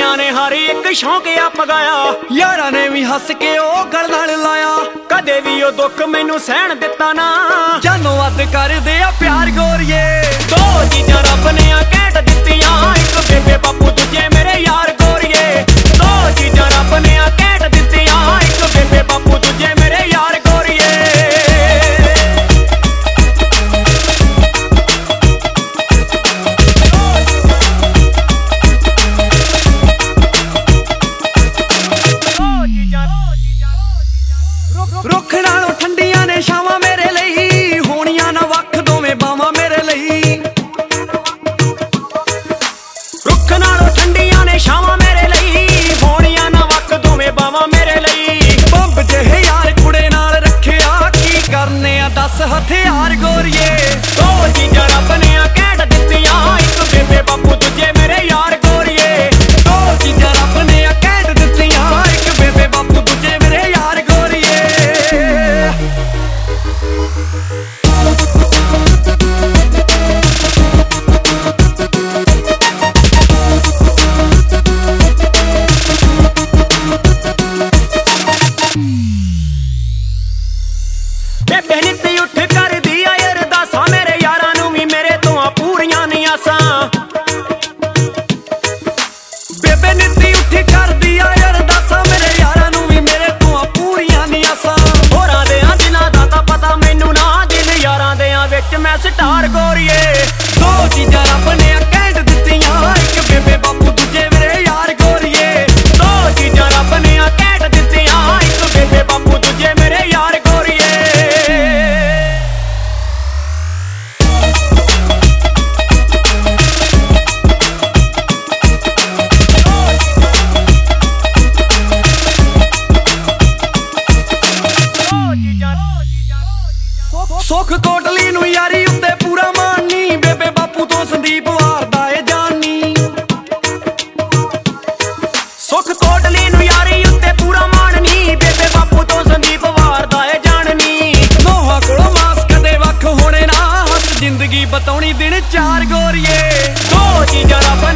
दुनिया ने हर एक शौक आ पगाया। यारा ने भी हस के ओ गल नाल लाया। कदे भी ओ दुख मैनू सहन दिता ना। जानो अद कर दे प्यार गोरिए। दो चीजां रब ने कैट दित्तियां, एक बेबे बापू दूजे मेरे यार गोरिए। दो चीजां रब ने कैट दित्तियां, एक बेबे बापू दूजे मेरे यार गोरिए। रुख नालों ठंडियां ने छावां मेरे लई, होणियां ना वख दोवें बावां मेरे लई। रुख नालों ठंडियां ने छावां मेरे लई, होणियां ना वख दोवें बावां मेरे लई। बंब जेहे यार कुड़े नाल रखिया, की करने आ दस हथियार गोरिए। दो चीजां रब ने कैट दित्तियां, एक बेबे बापू दूजे मेरे यार गोरिए। दो चीजां रब ने कैट दित्तियां, एक बेबे बापू दूजे मेरे यार गोरिए। बेबे नित्ती उठ कर दिया अरदासां, मेरे यारां नूं भी मेरे तो पूरियां नी आसां। बेबे नित्ती उठ कर दिया अरदासां, मेरे यारां नूं भी मेरे तो पूरियां नी आसां। होरां देयां दिलां दा तां पता मैनू ना, दिल यारां देयां विच मैं स्टार गोरिए। दो चीजां रब ने कैट दित्तियां, एक बेबे बापू दूजे मेरे यार गोरिए। दो चीजां रब ने कैट दित्तियां, एक बेबे बापू दूजे मेरे यार गोरिए। सुख कोटली नूं यारी उत्ते पूरा माननी, बेबे बापू तो संदीप वारदा ए जानी। सुख कोटली नूं यारी उत्ते पूरा माननी, बेबे बापू तो संदीप वारदा ए जाननी। नोहा कोलों मास कदे वख होणे ना, हस जिंदगी बताउणी दिन चार गोरिए। दो चीजां रब